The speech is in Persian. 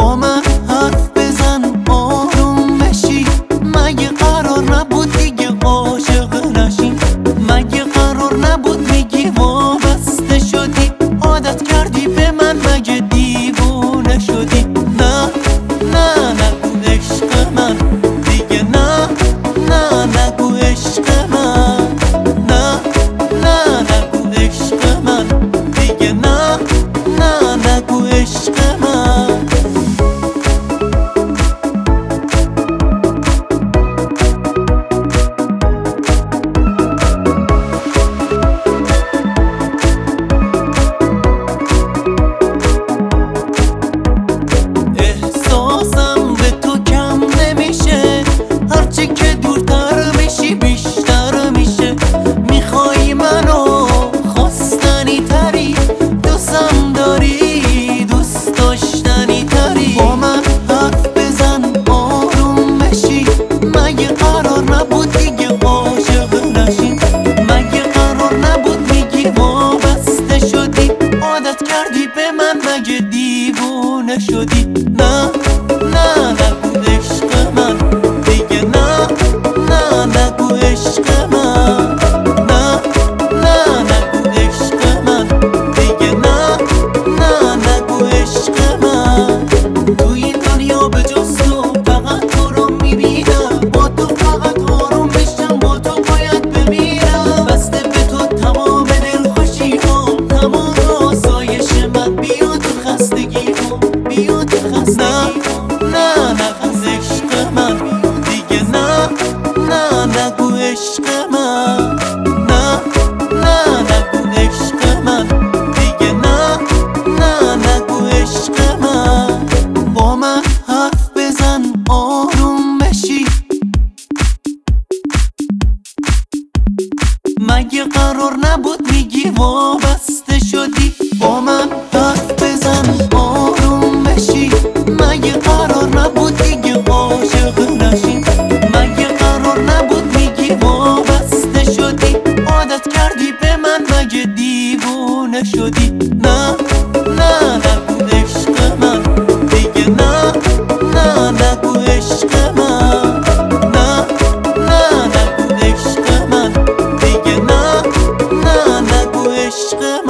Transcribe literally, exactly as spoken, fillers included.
با من حرف بزن آروم بشی. مگه قرار نبود دیگه عاشق نشی؟ مگه قرار نبود میگی وابسته شدی؟ عادت کردی به من مگه دیوونه شدی؟ نه نه نگو عشق من دیگه، نه نه نگو عشق من، نه نه نگو عشق من دیگه، نه نه نگو عشق من. احساسم به تو کم نمیشه، هرچی که دورتر میشی بیشتر میشه. میخوای منو خواستنی تری، دوستم داری دوست داشتنی تری. با من حرف بزن آروم بشی. مگه قرار نبود دیگه عاشق نشی؟ مگه قرار نبود میگی وابسته شدی؟ عادت کردی به من مگه دیوونه شدی؟ نه نه نگو عشق من دیگه، نه نه نگو عشق من، نه نه نگو عشق من دیگه، نه نه نگو عشق من. تو این دنیا به جز تو فقط تو رو میبینم، با تو فقط آروم بشم، با تو باید بمیرم. بسته به تو تمام دلخوشی هم، تمام آسایش من. بیا تو خستگی هم، بیا تو خستگی هم. نه نگو عشق من دیگه، نه نه نگو عشق من، نه نه نگو عشق من دیگه، نه نه نگو عشق من. با من حرف بزن آروم بشی. مگه قرار نبود میگی وابسته شدی؟ با من حرف بزن آروم بشی. مگه قرار نبود دیگه عاشق نشی؟ مگه قرار نبود میگی وابسته شدی؟ عادت کردی به من مگه دیوونه شدی؟ نه نه نگو عشق من دیگه، نه نه نگو عشق من، نه نه نگو عشق من دیگه، نه نه نگو عشق من.